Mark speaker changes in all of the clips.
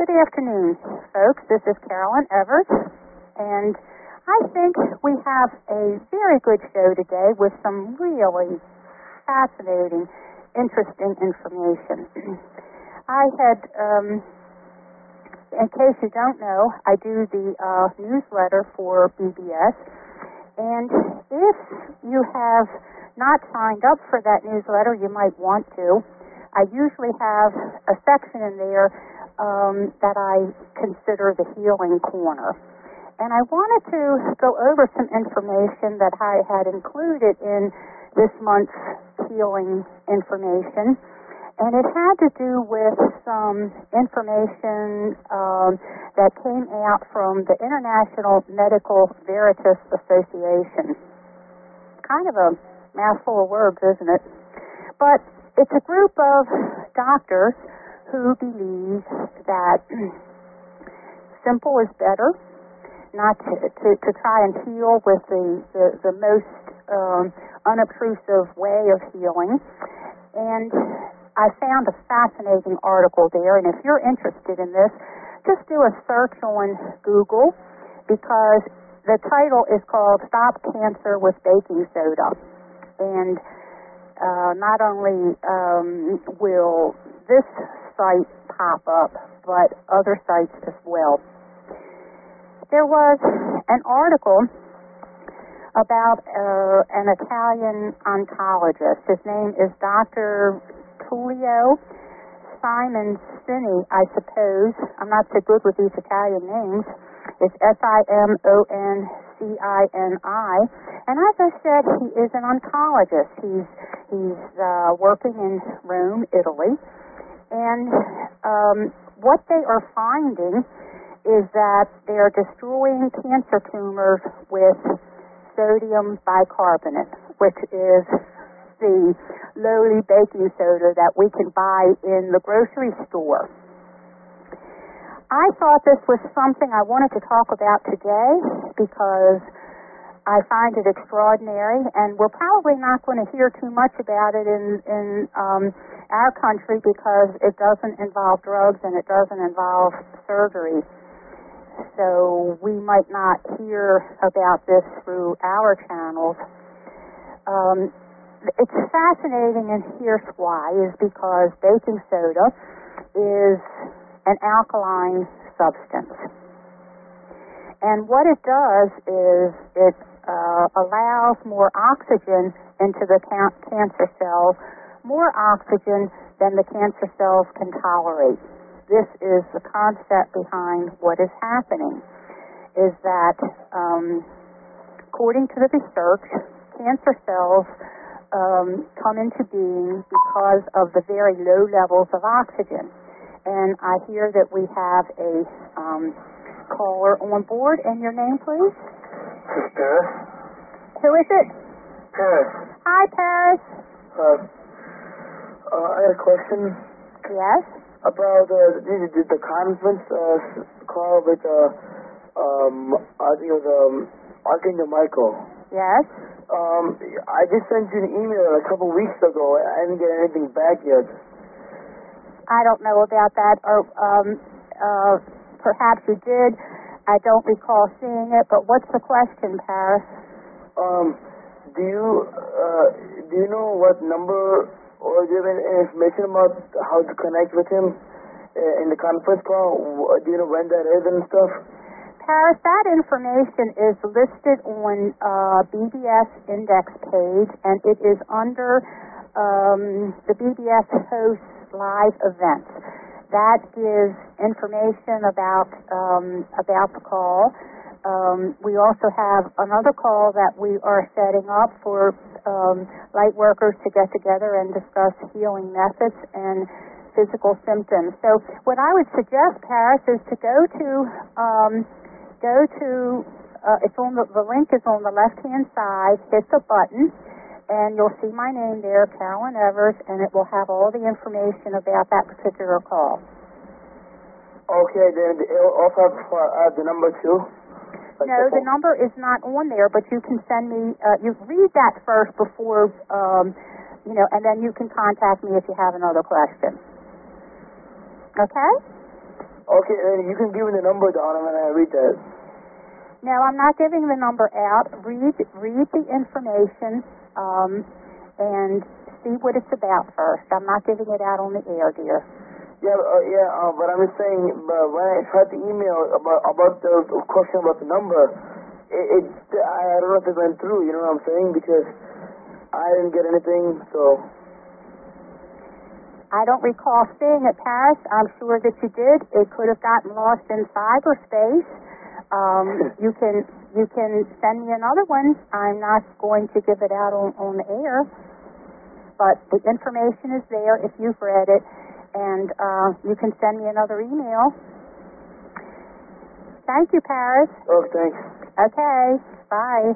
Speaker 1: Good afternoon, folks. This is Carolyn Evers, and I think we have a very good show today with some really fascinating, interesting information. I had, in case you don't know, I do the newsletter for BBS, and if you have not signed up for that newsletter, you might want to. I usually have a section in there that I consider the healing corner. And I wanted to go over some information that I had included in this month's healing information. And it had to do with some information that came out from the International Medical Veritas Association. Kind of a mouthful of words, isn't it? But it's a group of doctors who believe that simple is better, not to try and heal with the most unobtrusive way of healing. And I found a fascinating article there, and if you're interested in this, just do a search on Google, because the title is called Stop Cancer with Baking Soda. And not only will this site pop up, but other sites as well. There was an article about an Italian oncologist. His name is Dr. Tullio Simoncini, I suppose. I'm not so good with these Italian names. It's Simoncini. And as I said, he is an oncologist. He's working in Rome, Italy. And what they are finding is that they are destroying cancer tumors with sodium bicarbonate, which is the lowly baking soda that we can buy in the grocery store. I thought this was something I wanted to talk about today because I find it extraordinary, and we're probably not going to hear too much about it in our country because it doesn't involve drugs and it doesn't involve surgery. So we might not hear about this through our channels. It's fascinating, and here's why, is because baking soda is an alkaline substance. And what it does is it allows more oxygen into the cancer cells, more oxygen than the cancer cells can tolerate. This is the concept behind what is happening, is that according to the research, cancer cells come into being because of the very low levels of oxygen. And I hear that we have a caller on board. And your name, please?
Speaker 2: It's Paris.
Speaker 1: Who is it?
Speaker 2: Paris.
Speaker 1: Hi, Paris.
Speaker 2: I had a question.
Speaker 1: Yes?
Speaker 2: About the conference call with, I think it was Archangel Michael.
Speaker 1: Yes?
Speaker 2: I just sent you an email a couple weeks ago. I didn't get anything back yet.
Speaker 1: I don't know about that, or perhaps you did. I don't recall seeing it, but what's the question, Paris?
Speaker 2: Do you know what number, or do you have any information about how to connect with him in the conference call? Do you know when that is and stuff?
Speaker 1: Paris, that information is listed on BBS Index page, and it is under the BBS hosts live events. That gives information about the call. We also have another call that we are setting up for light workers to get together and discuss healing methods and physical symptoms. So what I would suggest, Paris, is to go to it's on the link is on the left-hand side. Hit the button, and you'll see my name there, Carolyn Evers, and it will have all the information about that particular call.
Speaker 2: Okay, then it'll also have the number too?
Speaker 1: No, the number is not on there, but you can send me, you read that first before, and then you can contact me if you have another question. Okay?
Speaker 2: Okay, then you can give me the number, Donna, when I read that.
Speaker 1: No, I'm not giving the number out. Read the information and see what it's about first. I'm not giving it out on the air, dear.
Speaker 2: Yeah, but I'm just saying, when I tried the email about the question about the number, I don't know if it went through, you know what I'm saying? Because I didn't get anything, so...
Speaker 1: I don't recall seeing it, Paris. I'm sure that you did. It could have gotten lost in cyberspace. You can send me another one. I'm not going to give it out on the air, but the information is there if you've read it, and you can send me another email. Thank you, Paris.
Speaker 2: Oh, thanks.
Speaker 1: Okay, bye.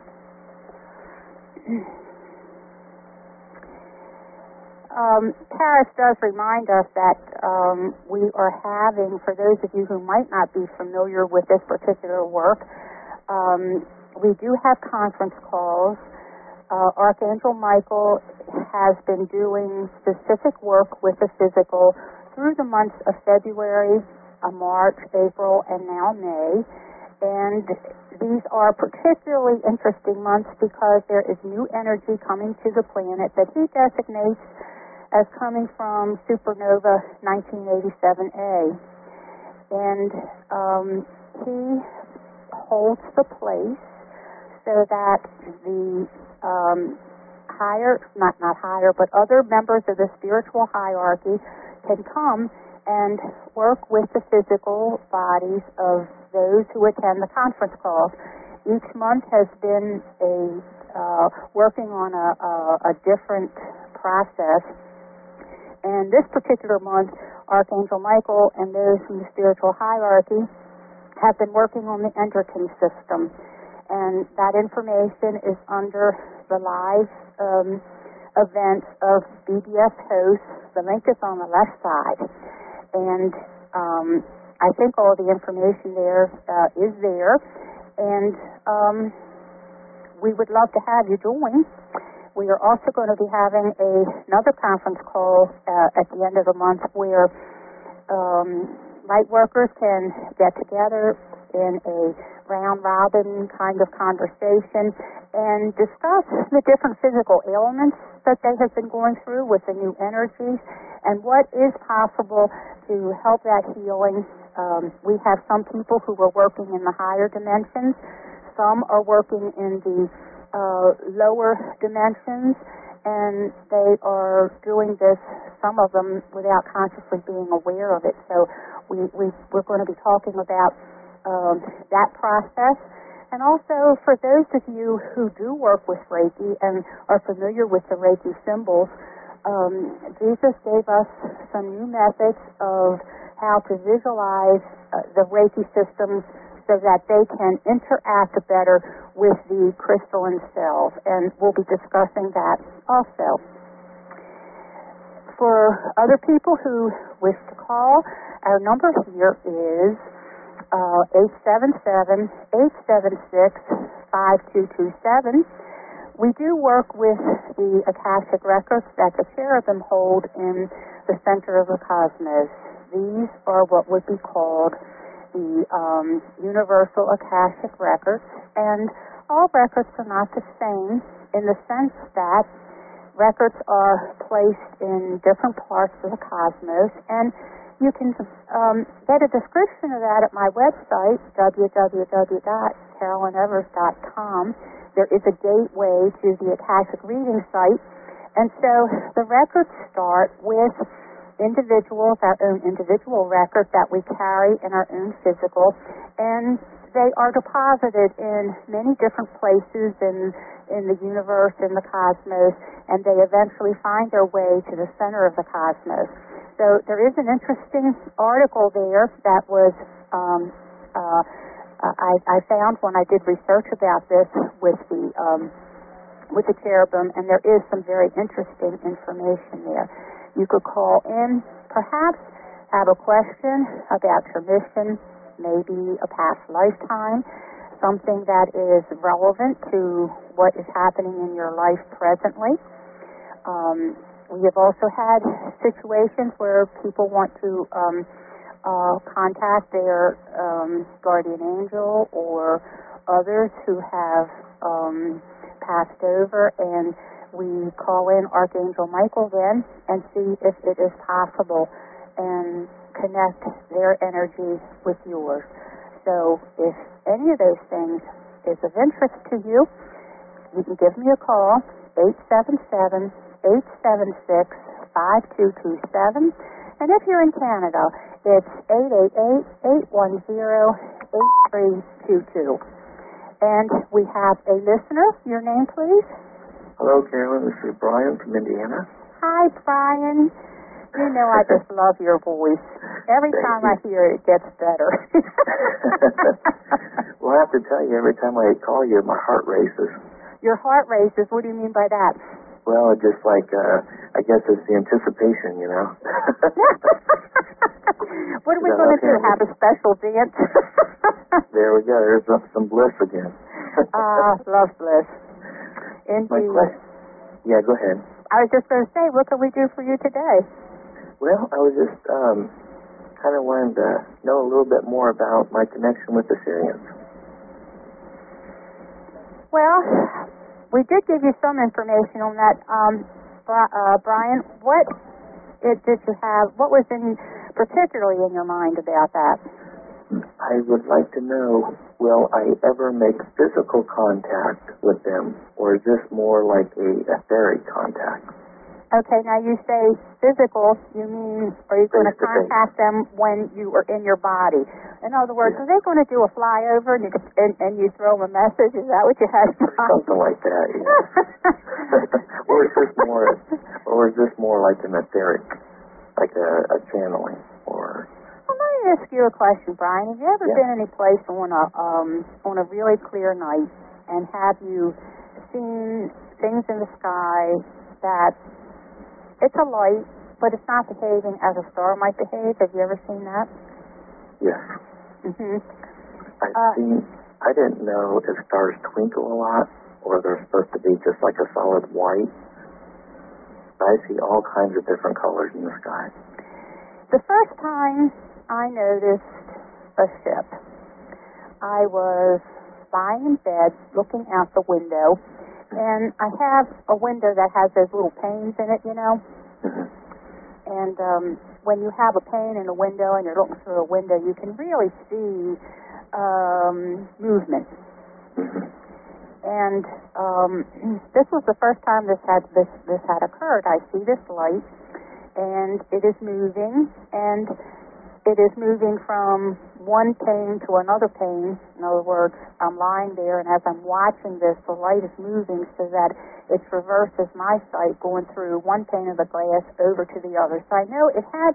Speaker 1: Paris does remind us that we are having, for those of you who might not be familiar with this particular work, we do have conference calls. Archangel Michael has been doing specific work with the physical through the months of February, March, April, and now May. And these are particularly interesting months because there is new energy coming to the planet that he designates as coming from supernova 1987A. And he holds the place so that the other members of the spiritual hierarchy can come and work with the physical bodies of those who attend the conference calls. Each month has been working on a different process. And this particular month, Archangel Michael and those from the spiritual hierarchy have been working on the endocrine system. And that information is under the live events of BBS hosts. The link is on the left side. And I think all the information there is there. And we would love to have you join. We are also going to be having another conference call at the end of the month where light workers can get together in a round-robin kind of conversation and discuss the different physical ailments that they have been going through with the new energies and what is possible to help that healing. We have some people who are working in the higher dimensions. Some are working in the lower dimensions, and they are doing this, some of them, without consciously being aware of it. So we're going to be talking about that process. And also, for those of you who do work with Reiki and are familiar with the Reiki symbols, Jesus gave us some new methods of how to visualize the Reiki systems so that they can interact better with the crystalline cells, and we'll be discussing that also. For other people who wish to call, our number here is 877-876-5227. We do work with the Akashic records that the cherubim hold in the center of the cosmos. These are what would be called the Universal Akashic Records, and all records are not the same in the sense that records are placed in different parts of the cosmos, and you can get a description of that at my website, www.carolynevers.com. There is a gateway to the Akashic reading site, and so the records start with individuals, our own individual record that we carry in our own physical, and they are deposited in many different places in the universe, in the cosmos, and they eventually find their way to the center of the cosmos. So there is an interesting article there that was I found when I did research about this with the cherubim, and there is some very interesting information there. You could call in, perhaps have a question about your mission, maybe a past lifetime, something that is relevant to what is happening in your life presently. We have also had situations where people want to contact their guardian angel or others who have passed over, and we call in Archangel Michael then and see if it is possible and connect their energy with yours. So if any of those things is of interest to you, you can give me a call, 877-876-5227. And if you're in Canada, it's 888-810-8322. And we have a listener. Your name, please?
Speaker 3: Hello, Carolyn. This is Brian from Indiana.
Speaker 1: Hi, Brian. You know I just love your voice. Every time I hear it, it gets better.
Speaker 3: Well, I have to tell you, every time I call you, my heart races.
Speaker 1: Your heart races? What do you mean by that?
Speaker 3: Well, just like, I guess it's the anticipation, you know.
Speaker 1: What are we going to do? Have a special dance?
Speaker 3: There we go. There's some bliss again.
Speaker 1: Love bliss. Indeed.
Speaker 3: Yeah, go ahead.
Speaker 1: I was just going to say, what can we do for you today?
Speaker 3: Well, I was just kind of wanting to know a little bit more about my connection with the Syrians.
Speaker 1: Well, we did give you some information on that, Brian. What did you have? What was particularly in your mind about that?
Speaker 3: I would like to know, will I ever make physical contact with them, or is this more like a etheric contact?
Speaker 1: Okay, now you say physical, you mean, are you going to contact them when you are in your body? In other words, are they going to do a flyover and you throw them a message? Is that what you had in mind?
Speaker 3: Something like that, yeah. Or is this more like an etheric, like a channeling, or...
Speaker 1: Well, let me ask you a question, Brian. Have you ever been any place on a really clear night, and have you seen things in the sky that it's a light, but it's not behaving as a star might behave? Have you ever seen that?
Speaker 3: Yes.
Speaker 1: Mm-hmm.
Speaker 3: I didn't know if stars twinkle a lot, or they're supposed to be just like a solid white. I see all kinds of different colors in the sky.
Speaker 1: The first time I noticed a ship, I was lying in bed looking out the window, and I have a window that has those little panes in it, you know.
Speaker 3: Mm-hmm.
Speaker 1: And when you have a pane in a window and you're looking through a window, you can really see movement.
Speaker 3: Mm-hmm.
Speaker 1: And this was the first time this had occurred. I see this light, and it is moving, and it is moving from one pane to another pane. In other words, I'm lying there, and as I'm watching this, the light is moving so that it traverses my sight, going through one pane of the glass over to the other. So I know it had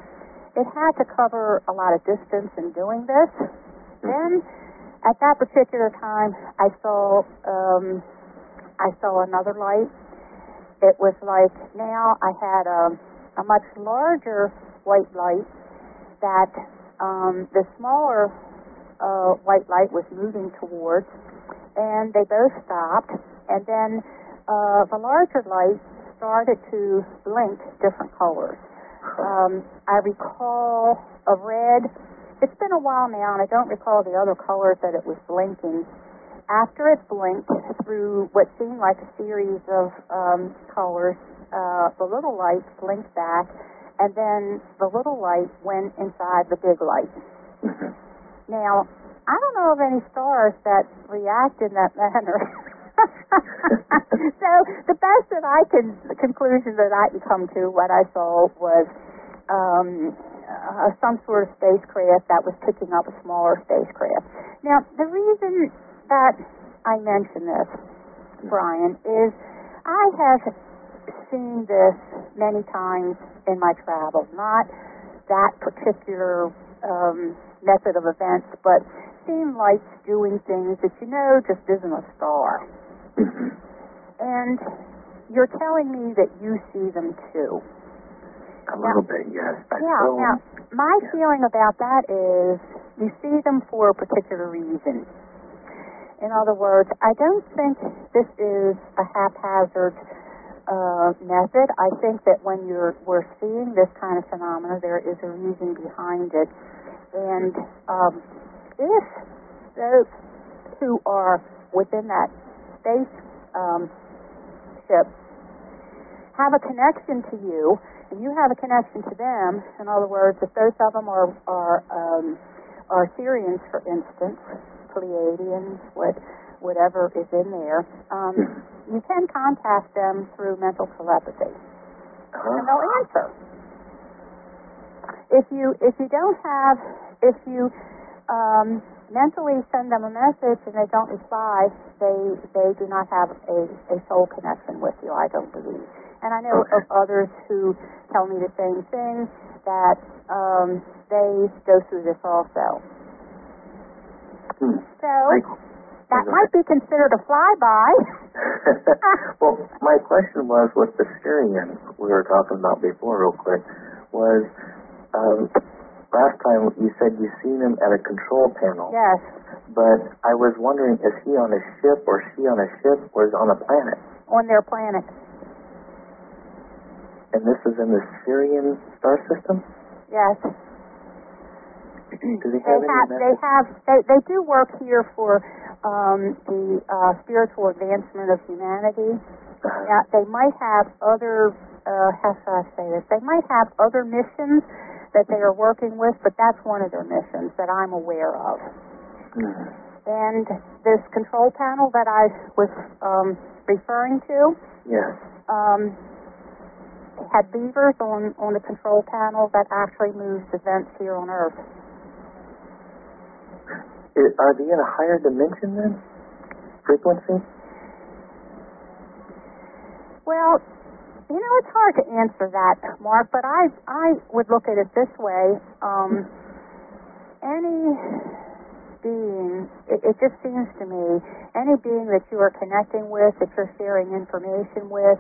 Speaker 1: to cover a lot of distance in doing this. Then, at that particular time, I saw another light. It was like now I had a much larger white light that the smaller white light was moving towards, and they both stopped, and then the larger light started to blink different colors. I recall a red. It's been a while now, and I don't recall the other colors that it was blinking. After it blinked through what seemed like a series of colors, the little light blinked back, and then the little light went inside the big light.
Speaker 3: Mm-hmm.
Speaker 1: Now, I don't know of any stars that react in that manner. So the best the conclusion that I can come to, what I saw was some sort of spacecraft that was picking up a smaller spacecraft. Now, the reason that I mention this, Brian, is I have seen this many times in my travels. Not that particular method of events, but seen lights doing things that you know just isn't a star.
Speaker 3: Mm-hmm.
Speaker 1: And you're telling me that you see them too.
Speaker 3: A little bit, yes.
Speaker 1: Now, my feeling about that is you see them for a particular reason. In other words, I don't think this is a haphazard method. I think that when we're seeing this kind of phenomena, there is a reason behind it. And if those who are within that space ship have a connection to you, and you have a connection to them, in other words, if both of them are Sirians, for instance, Pleiadians, whatever is in there, you can contact them through mental telepathy, and they'll answer. If you mentally send them a message and they don't reply, they do not have a soul connection with you, I don't believe. And I know of others who tell me the same thing, that they go through this also. So that might be considered a flyby.
Speaker 3: Well, my question was with the Syrian we were talking about before, real quick, was last time you said you seen him at a control panel.
Speaker 1: Yes.
Speaker 3: But I was wondering, is he on a ship or she on a ship or is on a planet?
Speaker 1: On their planet.
Speaker 3: And this is in the Syrian star system?
Speaker 1: Yes.
Speaker 3: Does he have
Speaker 1: they do work here for the spiritual advancement of humanity. Yeah, they might have other, how should I say this? They might have other missions that they are working with, but that's one of their missions that I'm aware of. And this control panel that I was referring to,
Speaker 3: yes,
Speaker 1: had beavers on the control panel that actually moves events here on Earth.
Speaker 3: Are they in a higher dimension then? Frequency?
Speaker 1: Well, it's hard to answer that, Mark, but I would look at it this way. Any being, it just seems to me, any being that you are connecting with, that you're sharing information with,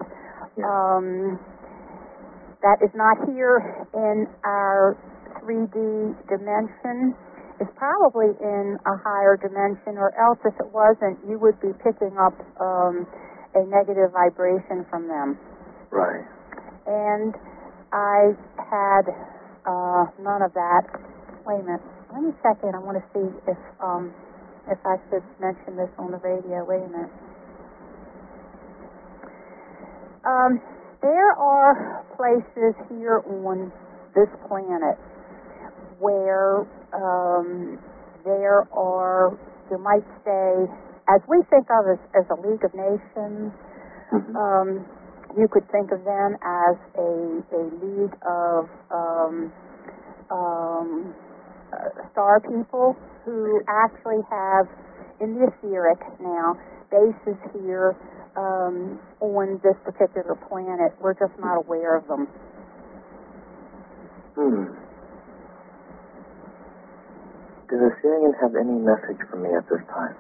Speaker 1: that is not here in our 3D dimension, is probably in a higher dimension, or else if it wasn't, you would be picking up a negative vibration from them.
Speaker 3: Right.
Speaker 1: And I had none of that. Wait a minute. Let me check in. I want to see if I should mention this on the radio. Wait a minute. There are places here on this planet where there are, you might say, as we think of as a League of Nations, you could think of them as a league of star people who actually have, in the etheric now, bases here on this particular planet. We're just not aware of them.
Speaker 3: Does the Syrian have any message for me at this time?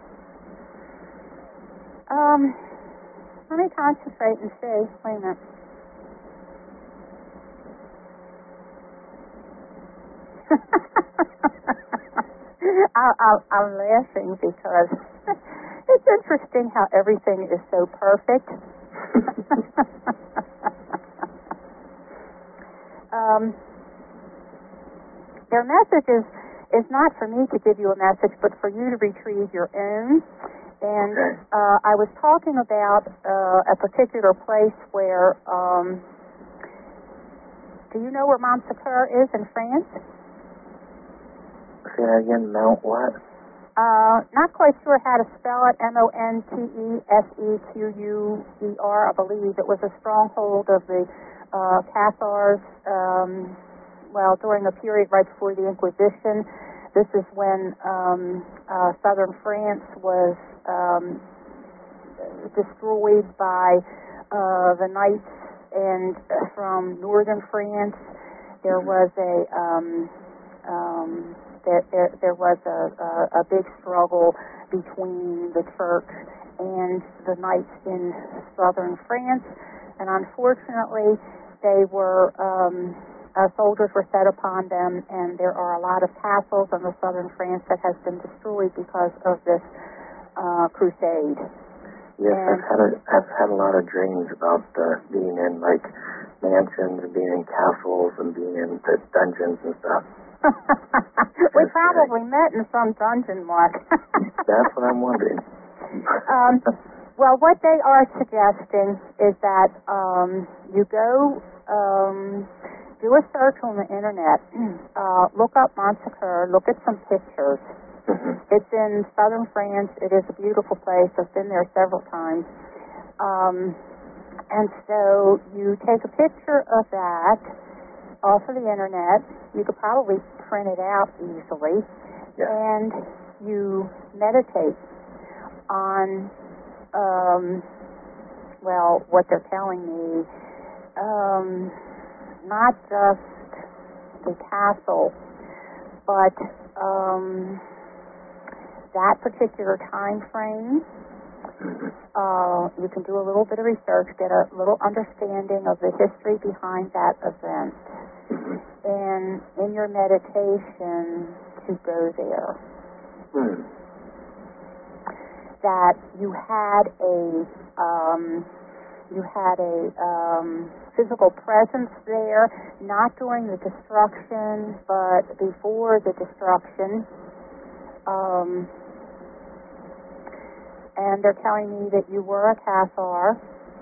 Speaker 1: Let me concentrate and see. Wait a minute. I'm laughing because it's interesting how everything is so perfect. Their message is not for me to give you a message, but for you to retrieve your own. And I was talking about a particular place where, do you know where Mont Secours is in France?
Speaker 3: Say that again, Mount what?
Speaker 1: Not quite sure how to spell it, Montesequeur, I believe. It was a stronghold of the Cathars, during a period right before the Inquisition. This is when southern France was destroyed by the Knights, and from northern France there was there was a big struggle between the Church and the Knights in southern France, and unfortunately they were soldiers were set upon them, and there are a lot of castles in the southern France that has been destroyed because of this crusade.
Speaker 3: Yes, I've had a lot of dreams about being in like mansions, and being in castles, and being in the dungeons and stuff.
Speaker 1: We probably met in some dungeon, Mark.
Speaker 3: That's what I'm wondering.
Speaker 1: Well, what they are suggesting is that you go do a search on the internet, look up Montsegur, look at some pictures.
Speaker 3: Mm-hmm.
Speaker 1: It's in southern France. It is a beautiful place. I've been there several times. And so you take a picture of that off of the internet. You could probably print it out easily.
Speaker 3: Yeah.
Speaker 1: And you meditate on, what they're telling me, not just the castle, but that particular time frame. You can do a little bit of research, get a little understanding of the history behind that event, and in your meditation to go there. That you had a physical presence there, not during the destruction, but before the destruction. And they're telling me that you were a Cathar.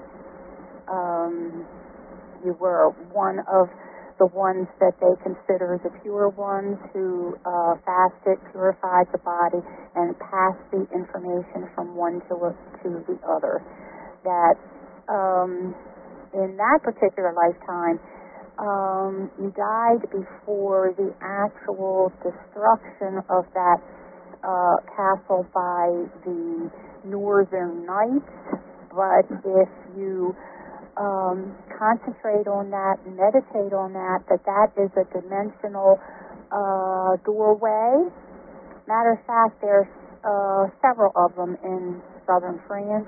Speaker 1: You were one of the ones that they consider the pure ones who fasted, purified the body, and passed the information from one to the other. That in that particular lifetime, you died before the actual destruction of that castle by the Northern Knights, but if you concentrate on that, meditate on that is a dimensional doorway. Matter of fact, there's several of them in southern France,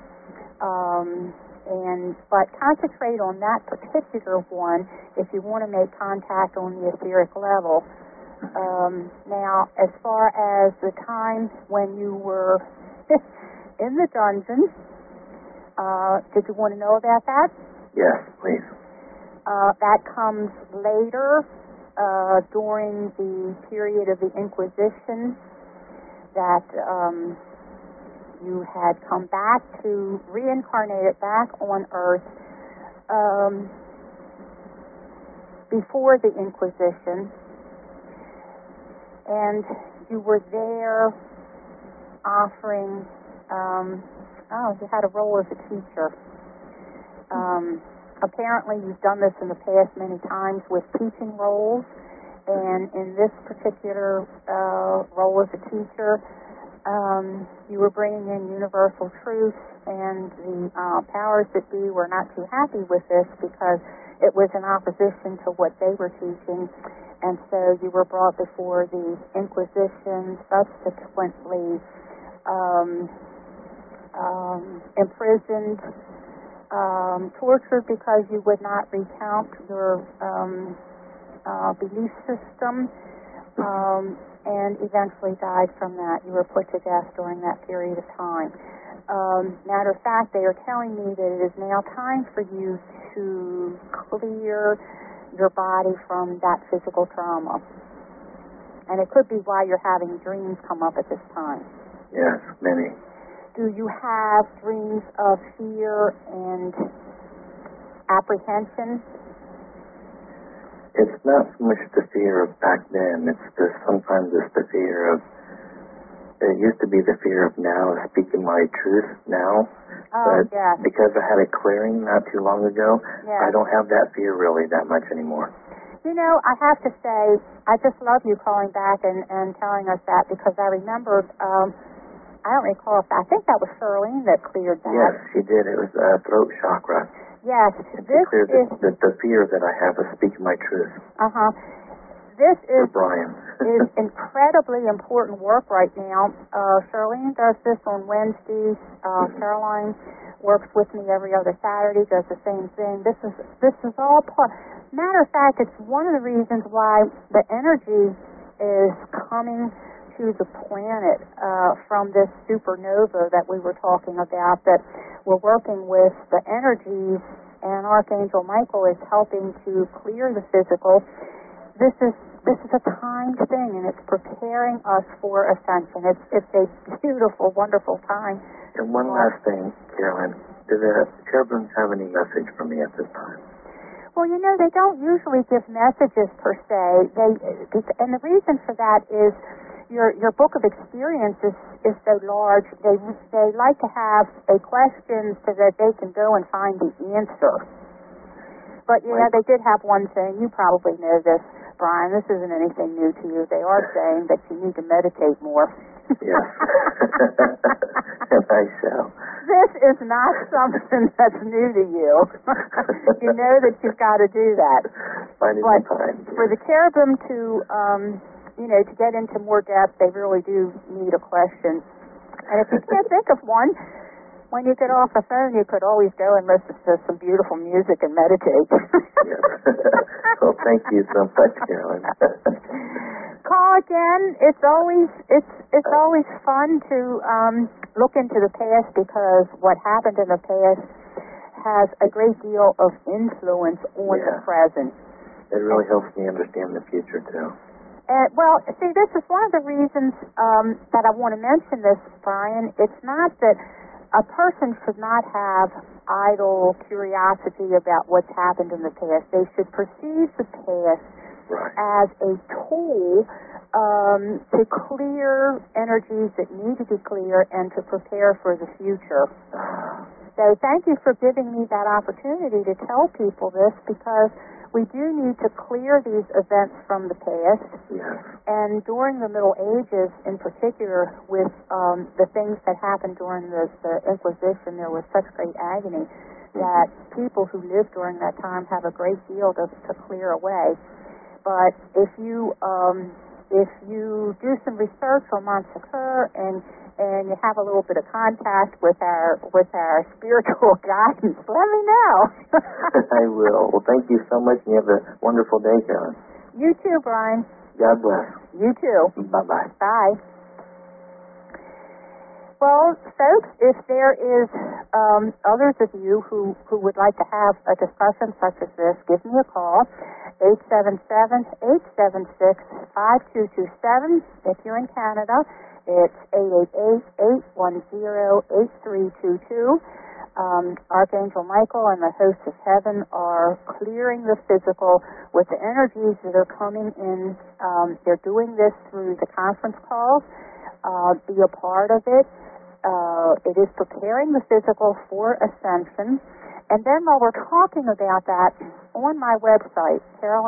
Speaker 1: but concentrate on that particular one if you want to make contact on the etheric level. Now, as far as the time when you were in the dungeon, did you want to know about that?
Speaker 3: Yes, please.
Speaker 1: That comes later, during the period of the Inquisition, that you had come back to reincarnated back on Earth before the Inquisition, and you were there offering, you had a role as a teacher. Apparently you've done this in the past many times with teaching roles, and in this particular role as a teacher, you were bringing in universal truth, and the powers that be were not too happy with this because it was in opposition to what they were teaching, and so you were brought before the Inquisition, subsequently imprisoned, tortured because you would not recount your belief system, and eventually died from that. You were put to death during that period of time. Matter of fact, they are telling me that it is now time for you to clear your body from that physical trauma. And it could be why you're having dreams come up at this time.
Speaker 3: Yes, many.
Speaker 1: Do you have dreams of fear and apprehension?
Speaker 3: It's not so much the fear of back then. Sometimes it's the fear of. It used to be the fear of now, speaking my truth now. But
Speaker 1: yes.
Speaker 3: Because I had a clearing not too long ago,
Speaker 1: yes.
Speaker 3: I don't have that fear really that much anymore.
Speaker 1: You know, I have to say, I just love you calling back and telling us that, because I remembered, I don't recall if I think that was Charlene that cleared that.
Speaker 3: Yes, she did. It was throat chakra.
Speaker 1: Yes.
Speaker 3: This is the fear that I have of speaking my truth. This is
Speaker 1: incredibly important work right now. Charlene does this on Wednesdays. Caroline works with me every other Saturday, does the same thing. This is all part. Matter of fact, it's one of the reasons why the energy is coming to the planet from this supernova that we were talking about, that we're working with the energies, and Archangel Michael is helping to clear the physical. This is a timed thing, and it's preparing us for ascension. It's a beautiful, wonderful time.
Speaker 3: And one last thing, Carolyn. Do the cherubims have any message for me at this time?
Speaker 1: Well, they don't usually give messages per se. And the reason for that is your book of experience is so large. They like to have a question so that they can go and find the answer. But they did have one thing. You probably know this, Brian. This isn't anything new to you. They are saying that you need to meditate more.
Speaker 3: Yes. I shall.
Speaker 1: This is not something that's new to you. You know that you've got to do that.
Speaker 3: Finding the time.
Speaker 1: For the cherubim to, to get into more depth, they really do need a question. And if you can't think of one, when you get off the phone, you could always go and listen to some beautiful music and meditate.
Speaker 3: Yes. Well, thank you so much, Carolyn.
Speaker 1: Call again. It's always fun to look into the past, because what happened in the past has a great deal of influence on the present.
Speaker 3: It really helps me understand the future too.
Speaker 1: Well, see, this is one of the reasons that I want to mention this, Brian. It's not that a person should not have idle curiosity about what's happened in the past. They should perceive the past as a tool to clear energies that need to be clear and to prepare for the future. So thank you for giving me that opportunity to tell people this, because we do need to clear these events from the past.
Speaker 3: Yes.
Speaker 1: And during the Middle Ages, in particular, with the things that happened during the Inquisition, there was such great agony that people who lived during that time have a great deal to clear away. But if you do some research on Monsecoeur and you have a little bit of contact with our spiritual guidance, let me know.
Speaker 3: I will. Well, thank you so much, and you have a wonderful day, Carolyn.
Speaker 1: You too, Brian.
Speaker 3: God bless.
Speaker 1: You too.
Speaker 3: Bye-bye.
Speaker 1: Bye. Well, folks, if there is others of you who would like to have a discussion such as this, give me a call, 877-876-5227. If you're in Canada, it's 888-810-8322. Archangel Michael and the hosts of heaven are clearing the physical with the energies that are coming in. They're doing this through the conference calls. Be a part of it. It is preparing the physical for ascension. And then while we're talking about that, on my website,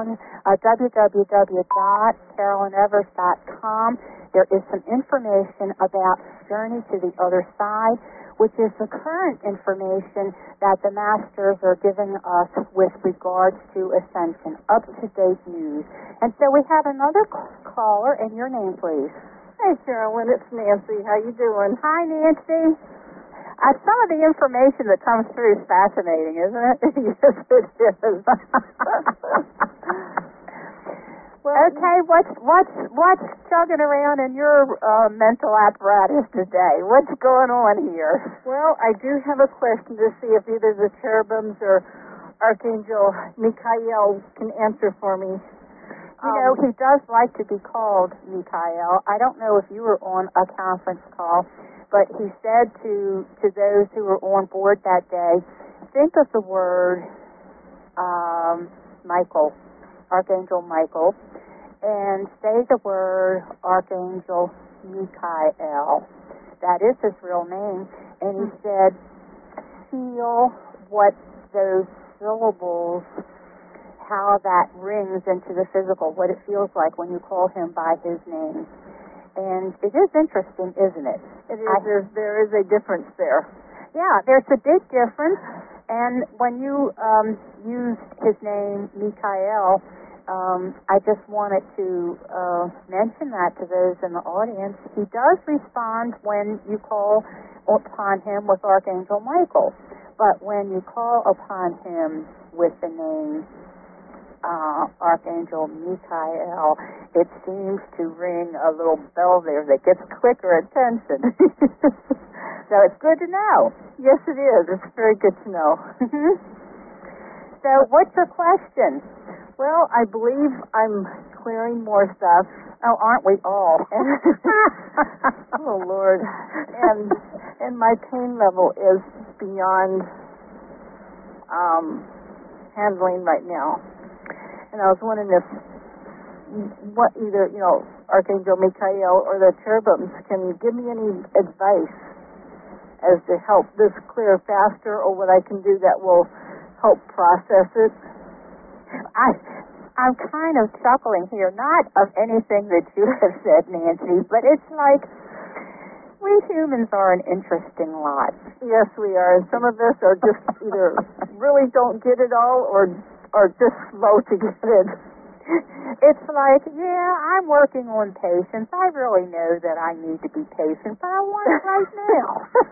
Speaker 1: www.carolynevers.com, there is some information about Journey to the Other Side, which is the current information that the Masters are giving us with regards to ascension, up-to-date news. And so we have another caller, and your name, please.
Speaker 4: Hey, Carolyn, it's Nancy. How you doing?
Speaker 1: Hi, Nancy. Some of the information that comes through is fascinating, isn't it? Yes, it is. Well, okay, what's chugging around in your mental apparatus today? What's going on here?
Speaker 4: Well, I do have a question to see if either the cherubims or Archangel Michael can answer for me.
Speaker 1: He does like to be called Michael. I don't know if you were on a conference call, but he said to those who were on board that day, think of the word Michael, Archangel Michael, and say the word Archangel Michael. That is his real name. And he said, feel what those syllables, how that rings into the physical, what it feels like when you call him by his name. And it is interesting, isn't it?
Speaker 4: It is. There is a difference there.
Speaker 1: Yeah, there's a big difference. And when you used his name, Michael, I just wanted to mention that to those in the audience. He does respond when you call upon him with Archangel Michael. But when you call upon him with the name Archangel Michael, it seems to ring a little bell there that gets clicker attention. So it's good to know.
Speaker 4: Yes, it is. It's very good to know.
Speaker 1: So what's your question?
Speaker 4: Well, I believe I'm clearing more stuff.
Speaker 1: Oh, aren't we all?
Speaker 4: Oh, Lord. And my pain level is beyond handling right now. And I was wondering if what either, Archangel Michael or the cherubims can give me any advice as to help this clear faster, or what I can do that will help process it.
Speaker 1: I'm kind of chuckling here, not of anything that you have said, Nancy, but it's like we humans are an interesting lot.
Speaker 4: Yes, we are. And some of us are just either really don't get it all or just slow to get it.
Speaker 1: It's like, yeah, I'm working on patience. I really know that I need to be patient, but I want it right now.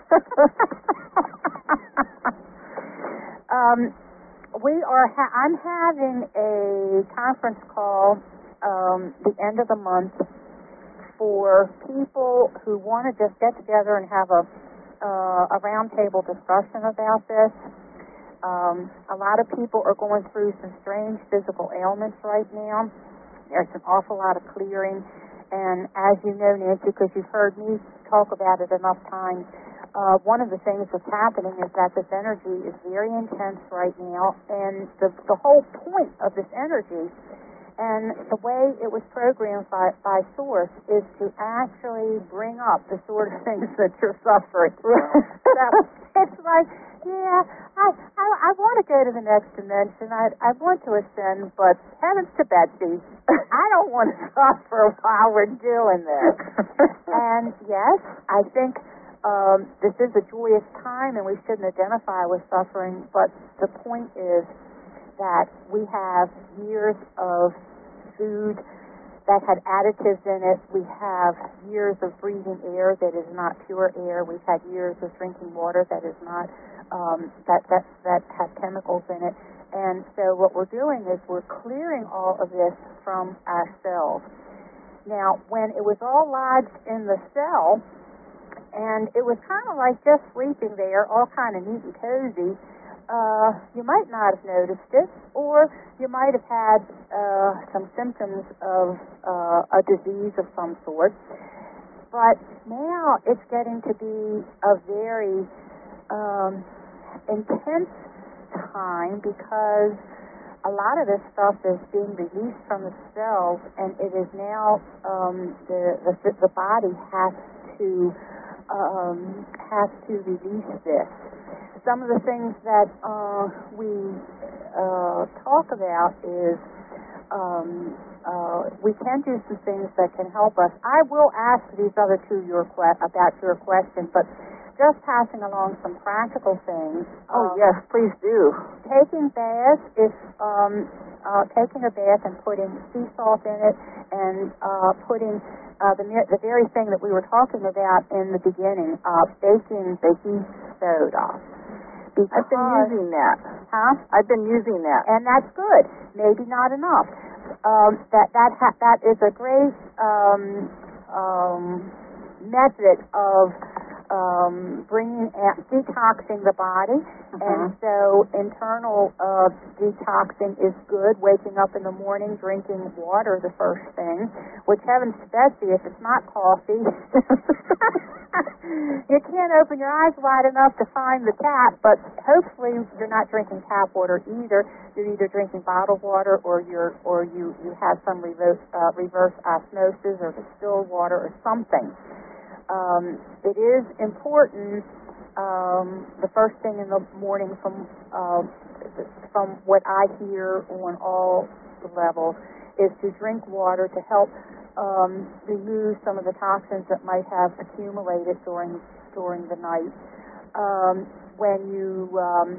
Speaker 1: I'm having a conference call the end of the month for people who want to just get together and have a roundtable discussion about this. A lot of people are going through some strange physical ailments right now. There's an awful lot of clearing, and as you know, Nancy, because you've heard me talk about it enough times, one of the things that's happening is that this energy is very intense right now, and the whole point of this energy and the way it was programmed by Source is to actually bring up the sort of things that you're suffering. So it's like, yeah, I want to go to the next dimension. I want to ascend, but heavens to Betsy, I don't want to suffer while we're doing this. And yes, I think this is a joyous time, and we shouldn't identify with suffering, but the point is that we have years of food that had additives in it. We have years of breathing air that is not pure air. We've had years of drinking water that is not, that has chemicals in it. And so what we're doing is we're clearing all of this from our cells. Now, when it was all lodged in the cell, and it was kind of like just sleeping there, all kind of neat and cozy, you might not have noticed it, or you might have had some symptoms of a disease of some sort. But now it's getting to be a very intense time, because a lot of this stuff is being released from the cells, and it is now the body has to release this. Some of the things that we talk about is we can do some things that can help us. I will ask these other two about your question, but just passing along some practical things.
Speaker 4: Oh, yes, please do.
Speaker 1: Taking baths, taking a bath and putting sea salt in it, and putting the very thing that we were talking about in the beginning, baking baking soda. Because,
Speaker 4: I've been using that.
Speaker 1: Huh?
Speaker 4: I've been using that.
Speaker 1: And that's good. Maybe not enough. That is a great method of detoxing the body, and so internal detoxing is good. Waking up in the morning, drinking water the first thing, which heavens to Betsy, if it's not coffee, you can't open your eyes wide enough to find the tap, but hopefully you're not drinking tap water either. You're either drinking bottled water, or you have some reverse osmosis or distilled water or something. It is important, the first thing in the morning, from what I hear on all the levels, is to drink water to help remove some of the toxins that might have accumulated during the night. When you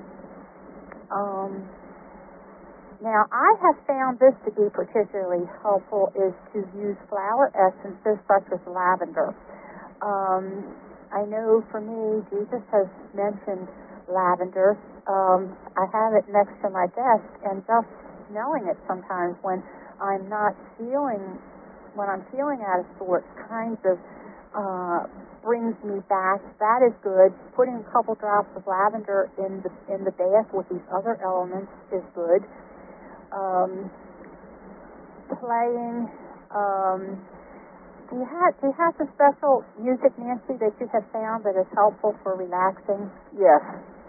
Speaker 1: now, I have found this to be particularly helpful, is to use flower essences such as lavender. I know for me, Jesus has mentioned lavender. I have it next to my desk, and just knowing it sometimes when I'm not feeling, when I'm feeling out of sorts, kinds of brings me back. That is good. Putting a couple drops of lavender in the bath with these other elements is good. Playing. Do you have some special music, Nancy, that you have found that is helpful for relaxing?
Speaker 4: Yes.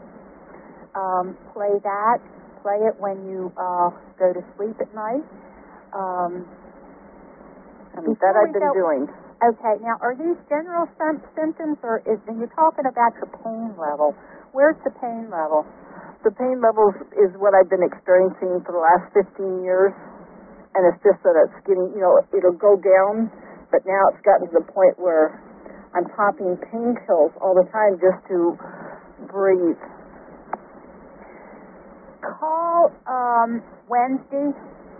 Speaker 1: Play that. Play it when you go to sleep at night.
Speaker 4: That I've been doing.
Speaker 1: Okay. Now, are these general symptoms, or when you're talking about your pain level? Where's the pain level?
Speaker 4: The pain level is what I've been experiencing for the last 15 years, and it's just that it's getting, it'll go down, but now it's gotten to the point where I'm popping pain pills all the time just to breathe.
Speaker 1: Call Wednesday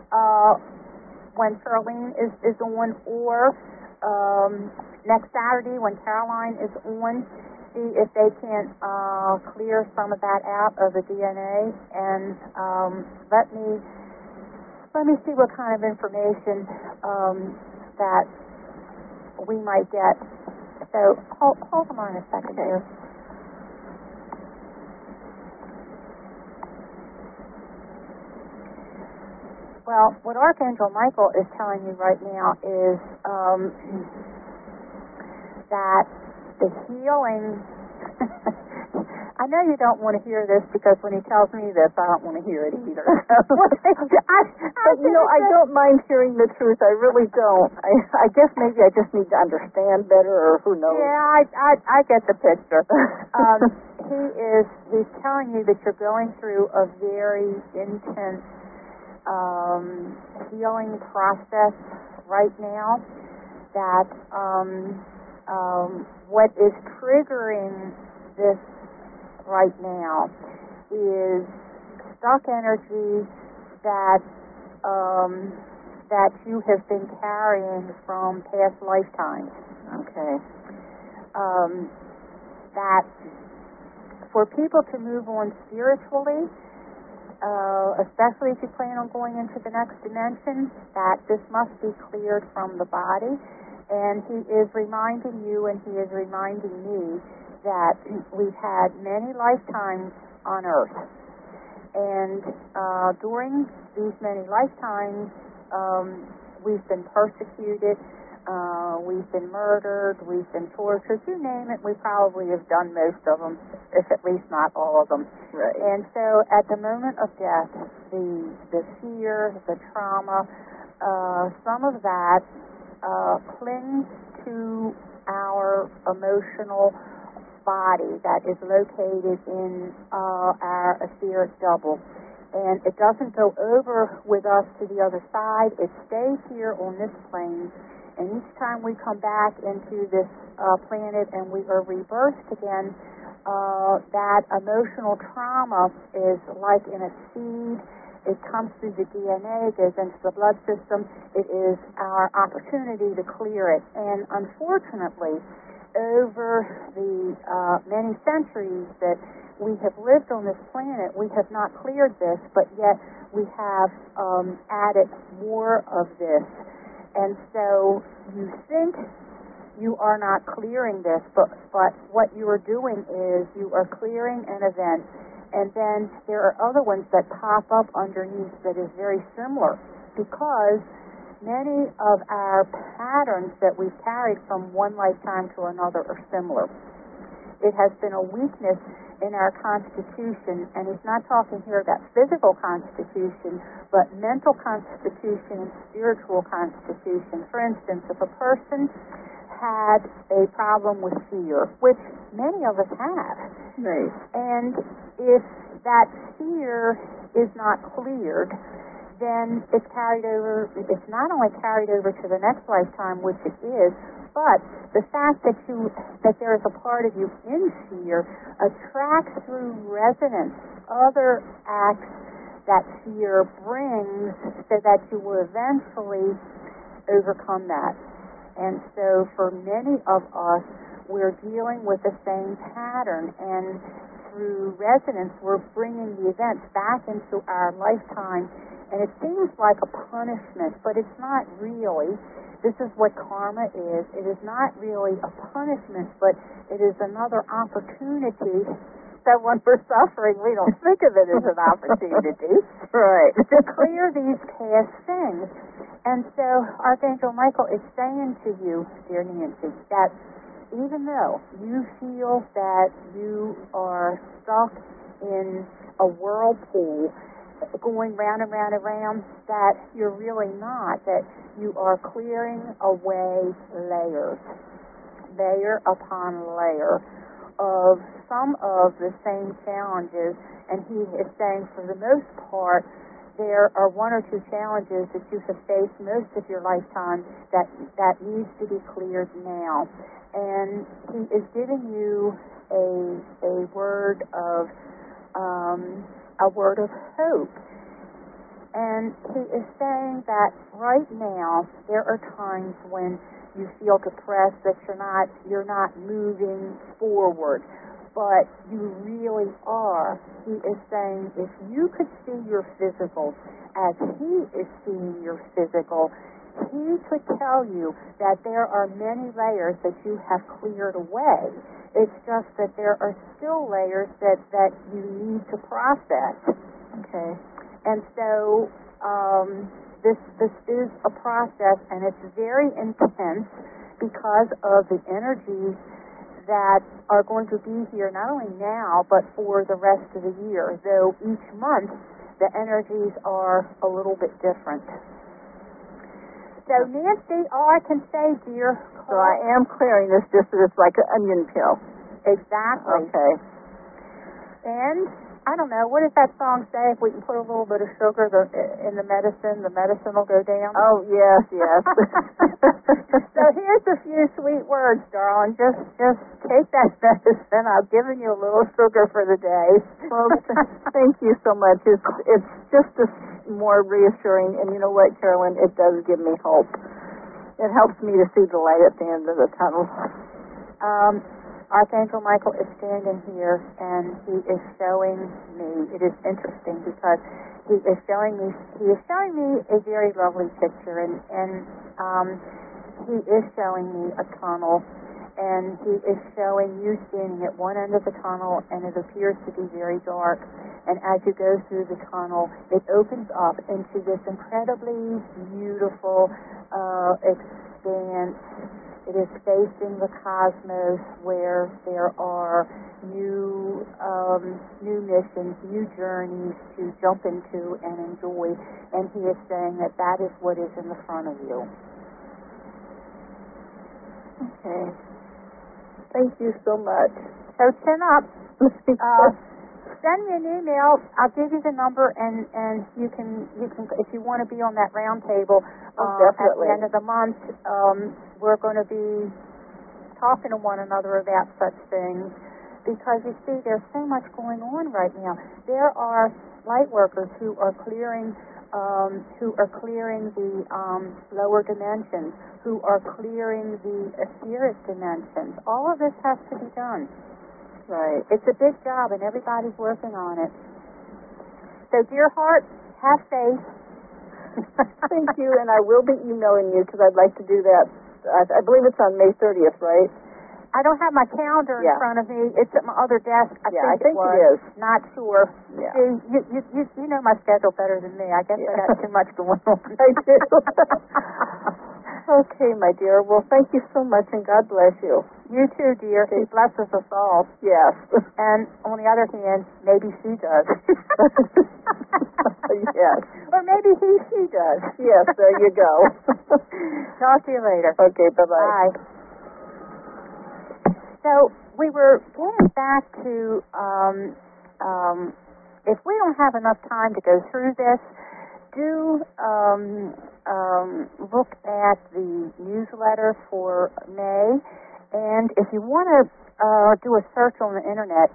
Speaker 1: when Charlene is on, or next Saturday when Caroline is on. See if they can clear some of that out of the DNA, and let me see what kind of information that we might get. So hold them on a second here. Well, what Archangel Michael is telling you right now is that the healing. I know you don't want to hear this, because when he tells me this, I don't want to hear it either.
Speaker 4: I don't mind hearing the truth. I really don't. I guess maybe I just need to understand better, or who knows.
Speaker 1: Yeah, I get the picture. He's telling you that you're going through a very intense healing process right now, that what is triggering this right now is stuck energy that you have been carrying from past lifetimes.
Speaker 4: Okay.
Speaker 1: That for people to move on spiritually, especially if you plan on going into the next dimension, that this must be cleared from the body. And he is reminding you, and he is reminding me, that we've had many lifetimes on Earth. And during these many lifetimes, we've been persecuted, we've been murdered, we've been tortured, you name it, we probably have done most of them, if at least not all of them.
Speaker 4: Right.
Speaker 1: And so at the moment of death, the fear, the trauma, some of that clings to our emotional body that is located in our etheric double. And it doesn't go over with us to the other side. It stays here on this plane. And each time we come back into this planet and we are rebirthed again, that emotional trauma is like in a seed. It comes through the DNA, goes into the blood system. It is our opportunity to clear it. And unfortunately, over the many centuries that we have lived on this planet, we have not cleared this, but yet we have added more of this. And so you think you are not clearing this, but what you are doing is you are clearing an event, and then there are other ones that pop up underneath that is very similar, because many of our patterns that we've carried from one lifetime to another are similar. It has been a weakness in our constitution, and he's not talking here about physical constitution, but mental constitution and spiritual constitution. For instance, if a person had a problem with fear, which many of us have,
Speaker 4: right,
Speaker 1: and if that fear is not cleared, then it's carried over. It's not only carried over to the next lifetime, which it is, but the fact that there is a part of you in fear attracts through resonance other acts that fear brings, so that you will eventually overcome that. And so for many of us, we're dealing with the same pattern, and through resonance, we're bringing the events back into our lifetime And it seems like a punishment, but it's not really. This is what karma is. It is not really a punishment, but it is another opportunity that when we're suffering, we don't think of it as an opportunity.
Speaker 4: Right.
Speaker 1: To clear these past things. And so Archangel Michael is saying to you, dear Nancy, that even though you feel that you are stuck in a whirlpool going round and round and round, that you're really not, that you are clearing away layers, layer upon layer of some of the same challenges. And he is saying for the most part, there are one or two challenges that you have faced most of your lifetime that needs to be cleared now. And he is giving you a word of hope. And he is saying that right now there are times when you feel depressed, that you're not moving forward, but you really are. He is saying if you could see your physical as he is seeing your physical, he could tell you that there are many layers that you have cleared away. It's just that there are still layers that you need to process.
Speaker 4: Okay.
Speaker 1: And so this is a process, and it's very intense because of the energies that are going to be here not only now but for the rest of the year, though each month the energies are a little bit different. So Nancy, all I can say, dear,
Speaker 4: so I am clearing this just that it's like an onion peel.
Speaker 1: Exactly.
Speaker 4: Okay.
Speaker 1: And I don't know, what does that song say? If we can put a little bit of sugar in the medicine will go down.
Speaker 4: Oh, yes, yes.
Speaker 1: So here's a few sweet words, darling. Just take that medicine. I've given you a little sugar for the day.
Speaker 4: Well, thank you so much. It's just more reassuring. And you know what, Carolyn? It does give me hope. It helps me to see the light at the end of the tunnel.
Speaker 1: Archangel Michael is standing here, and he is showing me. It is interesting because he is showing me a very lovely picture, and he is showing me a tunnel, and he is showing you standing at one end of the tunnel, and it appears to be very dark. And as you go through the tunnel, it opens up into this incredibly beautiful expanse. It is facing the cosmos, where there are new missions, new journeys to jump into and enjoy. And he is saying that is what is in the front of you.
Speaker 4: Okay. Thank you so much.
Speaker 1: So chin up. Send me an email. I'll give you the number, and you can if you want to be on that round table at the end of the month. We're going to be talking to one another about such things because you see, there's so much going on right now. There are light workers who are clearing the lower dimensions, who are clearing the etheric dimensions. All of this has to be done.
Speaker 4: Right.
Speaker 1: It's a big job, and everybody's working on it. So, dear heart, have faith.
Speaker 4: Thank you, and I will be emailing you because I'd like to do that. I believe it's on May 30th, right?
Speaker 1: I don't have my calendar in front of me. It's at my other desk. I think it
Speaker 4: is.
Speaker 1: Not sure.
Speaker 4: Yeah.
Speaker 1: See, you know my schedule better than me. I guess I got too much going on.
Speaker 4: I do. Okay, my dear. Well, thank you so much, and God bless you.
Speaker 1: You too, dear. He blesses us all.
Speaker 4: Yes.
Speaker 1: And on the other hand, maybe she does.
Speaker 4: Yes.
Speaker 1: Or maybe she does.
Speaker 4: Yes, there you go.
Speaker 1: Talk to you later.
Speaker 4: Okay, bye-bye.
Speaker 1: Bye. So we were getting back to if we don't have enough time to go through this, do look at the newsletter for May, and if you want to do a search on the internet,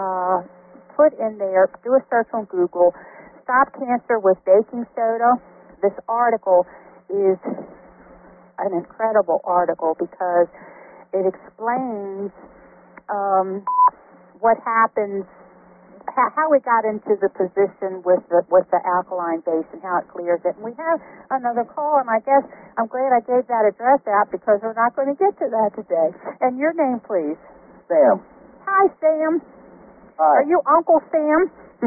Speaker 1: do a search on Google, Stop Cancer with Baking Soda. This article is an incredible article because it explains what happens, how we got into the position with the alkaline base and how it clears it. And we have another call, and I guess I'm glad I gave that address out because we're not going to get to that today. And your name, please?
Speaker 5: Sam.
Speaker 1: Hi, Sam.
Speaker 5: Hi.
Speaker 1: Are you Uncle Sam?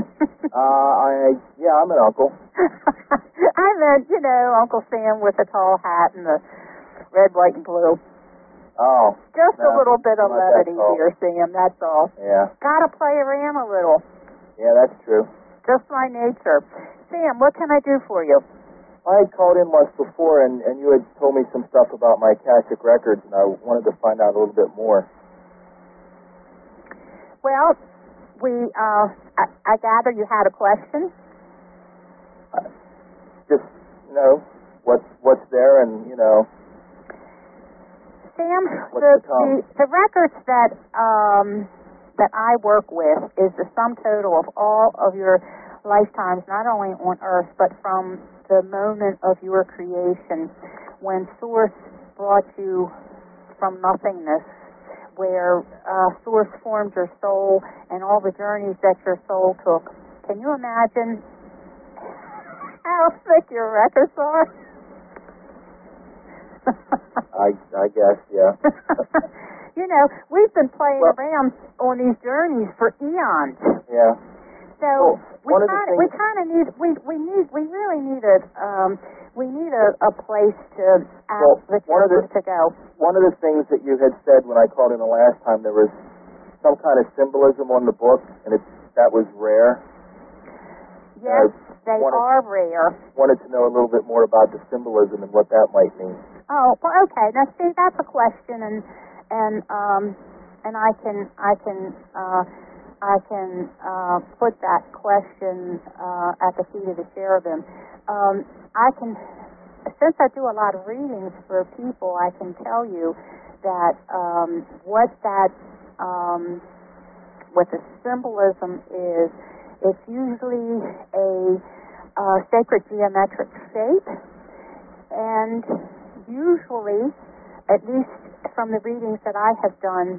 Speaker 5: Yeah, I'm an uncle.
Speaker 1: I meant, Uncle Sam with the tall hat and the red, white, and blue.
Speaker 5: Oh.
Speaker 1: Just a little bit of
Speaker 5: not
Speaker 1: levity
Speaker 5: that tall.
Speaker 1: here, Sam, that's all.
Speaker 5: Yeah.
Speaker 1: Gotta play around a little.
Speaker 5: Yeah, that's true.
Speaker 1: Just my nature. Sam, what can I do for you?
Speaker 5: I had called in once before, and you had told me some stuff about my Akashic records, and I wanted to find out a little bit more.
Speaker 1: Well, I gather you had a question?
Speaker 5: Just, what's there, and,
Speaker 1: Sam,
Speaker 5: what's to come?
Speaker 1: the records that I work with is the sum total of all of your lifetimes, not only on Earth, but from the moment of your creation, when Source brought you from nothingness, where Source formed your soul and all the journeys that your soul took. Can you imagine how thick your records are?
Speaker 5: I guess, yeah.
Speaker 1: We've been playing around on these journeys for eons.
Speaker 5: Yeah.
Speaker 1: So
Speaker 5: well,
Speaker 1: we kind of need we really need a place to ask the children to go.
Speaker 5: One of the things that you had said when I called in the last time, there was some kind of symbolism on the book, and that was rare.
Speaker 1: Yes, they are rare.
Speaker 5: Wanted to know a little bit more about the symbolism and what that might mean.
Speaker 1: Oh, well, okay. Now, see, that's a question, and I can put that question at the feet of the cherubim. Since I do a lot of readings for people, I can tell you that what the symbolism is. It's usually a sacred geometric shape, and usually, at least from the readings that I have done,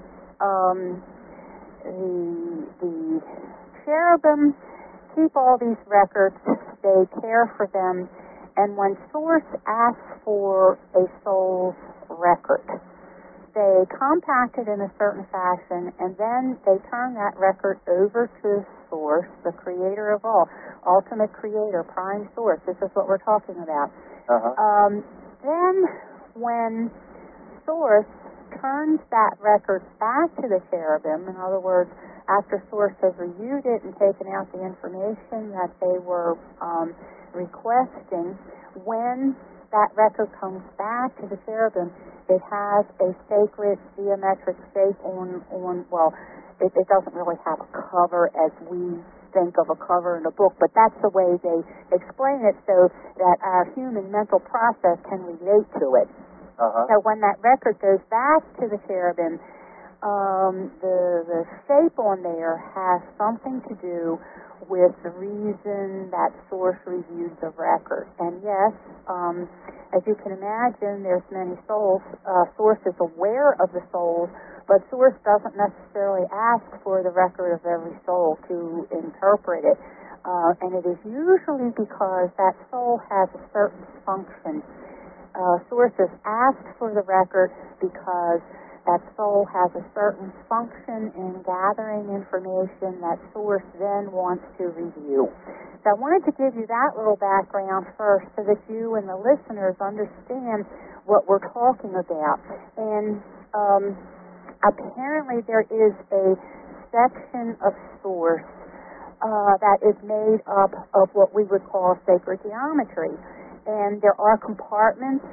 Speaker 1: the cherubim keep all these records. They care for them, and when Source asks for a soul's record, they compact it in a certain fashion, and then they turn that record over to Source, the creator of all, ultimate creator, prime source. This is what we're talking about. Then when Source turns that record back to the cherubim, in other words, after Source has reviewed it and taken out the information that they were requesting, when that record comes back to the cherubim, it has a sacred geometric shape on it doesn't really have a cover as we think of a cover in a book, but that's the way they explain it so that our human mental process can relate to it. So when that record goes back to the cherubim, the shape on there has something to do with the reason that Source reviewed the record. And yes, as you can imagine, there's many souls. Source is aware of the souls, but Source doesn't necessarily ask for the record of every soul to interpret it. And it is usually because that soul has a certain function. Source is asked for the record because that soul has a certain function in gathering information that Source then wants to review. So I wanted to give you that little background first so that you and the listeners understand what we're talking about. And apparently there is a section of Source that is made up of what we would call sacred geometry. And there are compartments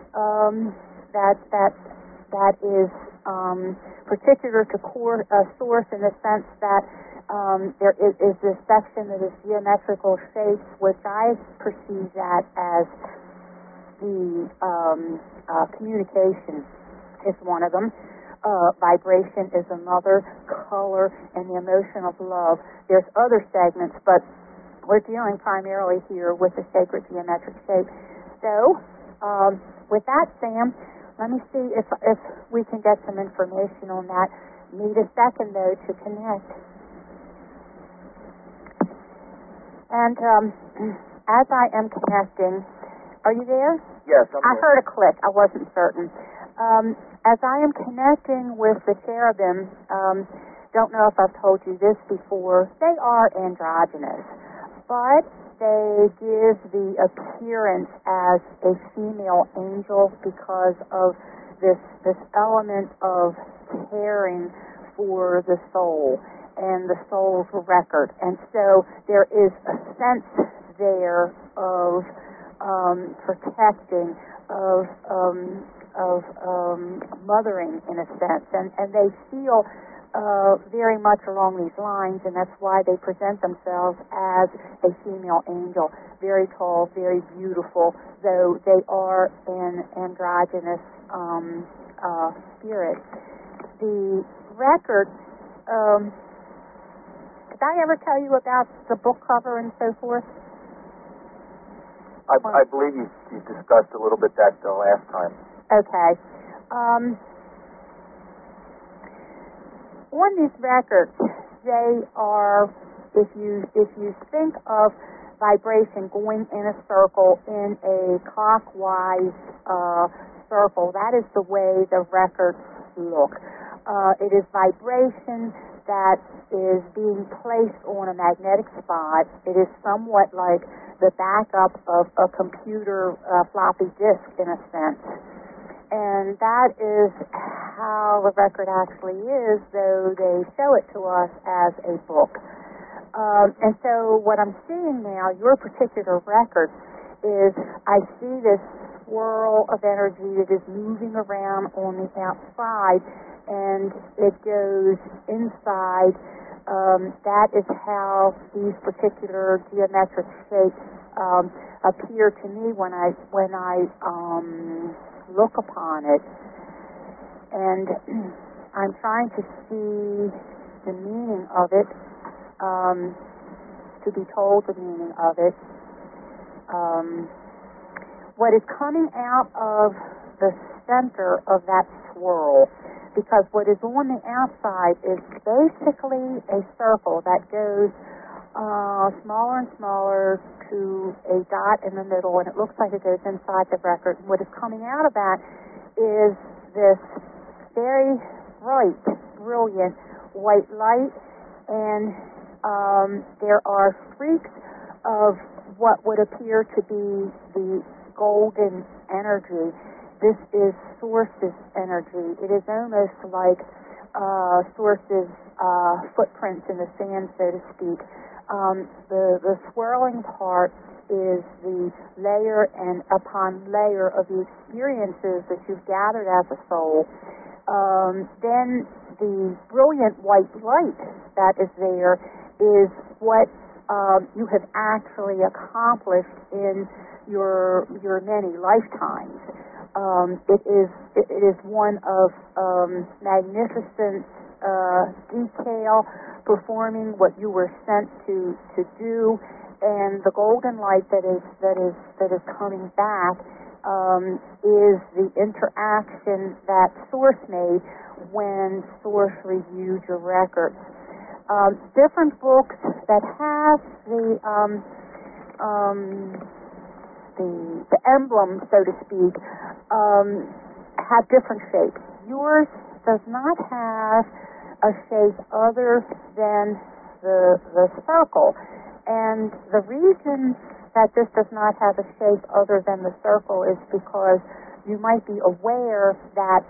Speaker 1: that is particular to core Source in the sense that there is this section that is geometrical shapes, which I perceive that as the communication is one of them. Vibration is another, color, and the emotion of love. There's other segments, but we're dealing primarily here with the sacred geometric shape. So, with that, Sam, let me see if we can get some information on that. Need a second, though, to connect. And as I am connecting, are you there?
Speaker 5: Yes,
Speaker 1: I heard a click. I wasn't certain. As I am connecting with the cherubim, don't know if I've told you this before, they are androgynous, but they give the appearance as a female angel because of this element of caring for the soul and the soul's record. And so there is a sense there of protecting, of mothering in a sense, and they feel very much along these lines, and that's why they present themselves as a female angel, very tall, very beautiful, though they are an androgynous spirit. The record, did I ever tell you about the book cover and so forth?
Speaker 5: I believe you discussed a little bit that the last time.
Speaker 1: Okay. On these records, they are, if you think of vibration going in a circle, in a clockwise circle, that is the way the records look. It is vibration that is being placed on a magnetic spot. It is somewhat like the backup of a computer floppy disk in a sense. And that is how the record actually is, though they show it to us as a book. And so what I'm seeing now, your particular record, is I see this swirl of energy that is moving around on the outside, and it goes inside. That is how these particular geometric shapes appear to me when I look upon it. And I'm trying to see the meaning of it, to be told the meaning of it. What is coming out of the center of that swirl, because what is on the outside is basically a circle that goes smaller and smaller to a dot in the middle, and it looks like it goes inside the record. What is coming out of that is this very bright, brilliant white light, and there are streaks of what would appear to be the golden energy. This is Source's energy. It is almost like Source's footprints in the sand, so to speak. The swirling part is the layer and upon layer of the experiences that you've gathered as a soul. Then the brilliant white light that is there is what you have actually accomplished in your many lifetimes. It is one of magnificent detail, performing what you were sent to do, and the golden light that is coming back is the interaction that Source made when Source reviewed your records. Different books that have the emblem, so to speak, have different shapes. Yours does not have a shape other than the circle. And the reason that this does not have a shape other than the circle is because you might be aware that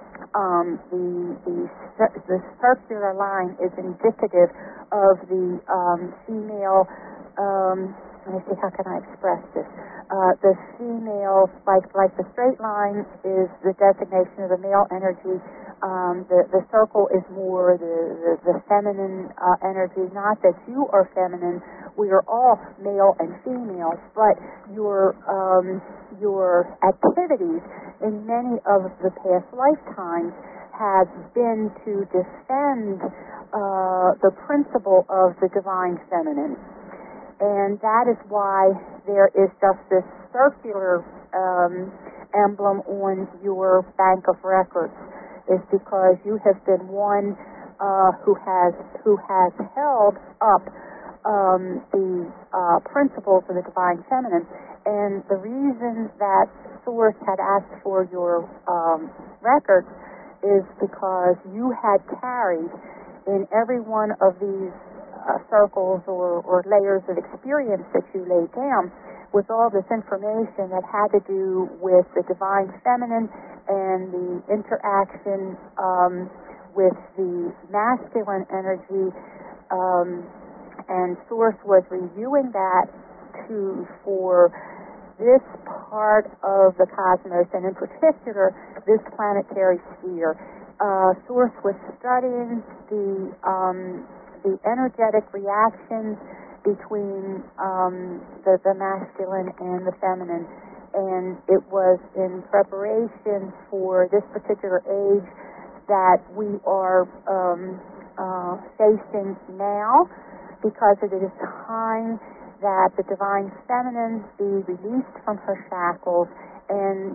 Speaker 1: the circular line is indicative of the female. Let me see, how can I express this? The female, like the straight line is the designation of the male energy. The circle is more the feminine energy. Not that you are feminine. We are all male and female, but your activities in many of the past lifetimes have been to defend the principle of the divine feminine. And that is why there is just this circular emblem on your bank of records, is because you have been one who has held up the principles of the Divine Feminine. And the reason that Source had asked for your records is because you had carried in every one of these circles or layers of experience that you laid down was all this information that had to do with the Divine Feminine and the interaction with the masculine energy, and Source was reviewing that for this part of the cosmos, and in particular this planetary sphere. Source was studying the energetic reactions between the masculine and the feminine, and it was in preparation for this particular age that we are facing now, because it is time that the Divine Feminine be released from her shackles, and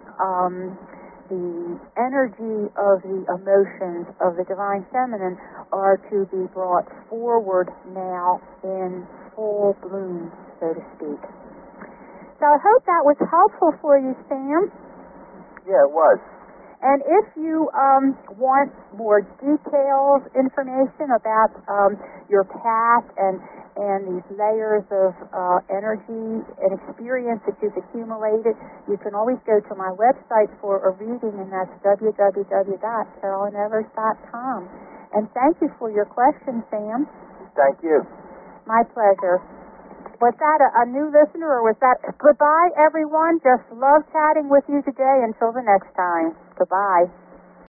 Speaker 1: the energy of the emotions of the Divine Feminine are to be brought forward now in full bloom, so to speak. So I hope that was helpful for you, Sam.
Speaker 5: Yeah, it was.
Speaker 1: And if you want more detailed information about your path and these layers of energy and experience that you've accumulated, you can always go to my website for a reading, and that's www.carolynevers.com. And thank you for your question, Sam.
Speaker 5: Thank you.
Speaker 1: My pleasure. Was that a new listener, or was that... Goodbye, everyone. Just love chatting with you today. Until the next time. Goodbye.